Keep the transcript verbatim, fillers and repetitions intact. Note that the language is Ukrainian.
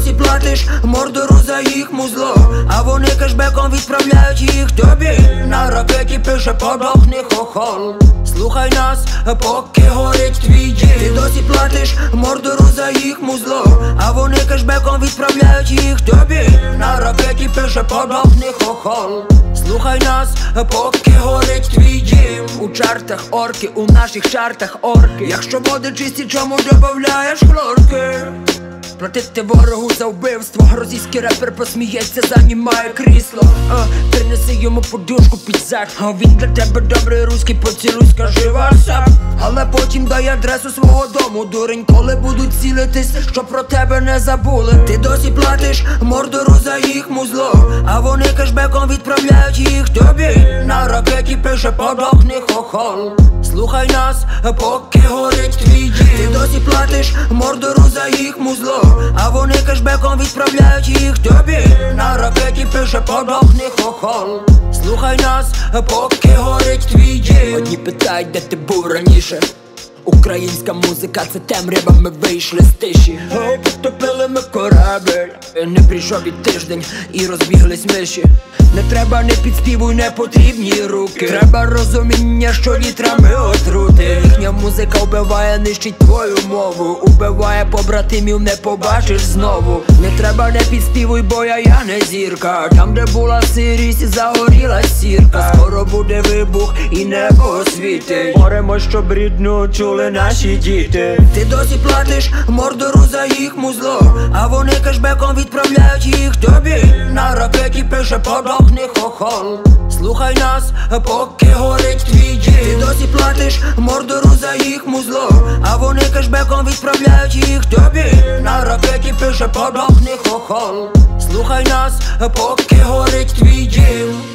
досі платиш мордору за їх музло, а вони кешбеком відправляють їх тобі. На ракеті пише подохни хохол. Слухай нас, поки горить твій дім. Ти досі платиш мордору за їх музло, а вони кешбеком відправляють їх тобі. На ракеті пише подохни хохол. Слухай нас, поки горить твій дім. У чартах орки, у наших чартах орки. Якщо води чисті, чому добавляєш хлорки? Платити ворогу за вбивство. Російський репер посміється, займає крісло. а, Принеси йому подушку під зад. А він для тебе добрий руський, поцілуй, скажи васап. Але потім дай адресу свого дому, дурень, коли будуть цілитись, щоб про тебе не забули. Ти досі платиш мордору за їх музло, а вони кешбеком відправляють їх тобі. На ракеті пише подохни хохол. Слухай нас, поки горить твій дім. Ти досі платиш мордору за їх музло, а вони кешбеком відправляють їх тобі. На ракеті пише подохни хохол. Слухай нас, поки горить твій дім. Одні питають, де ти був раніше. Українська музика — це темрява, ми вийшли з тиші. О, потопили ми корабель. Не прийшов і тиждень, і розбіглись миші. Не треба, не підспівуй, не потрібні руки. Треба розуміння, що літрами отрути. Їхня музика вбиває, нищить твою мову. Убиває побратимів, не побачиш знову. Не треба, не підспівуй, бо я, я не зірка. Там, де була сирість, загоріла сірка. Скоро буде вибух і небо освітить. Боремо, щоб рідну чули наші діти. Ти досі платиш мордору за їх музло, а вони кешбеком відправляють їх тобі. На ракеті пише подохни хохол. Слухай нас, поки горить твій дім. Ти досі платиш мордору за їх музло, а вони кешбеком відправляють їх тобі. На ракеті пише подохни хохол. Слухай нас, поки горить твій дім.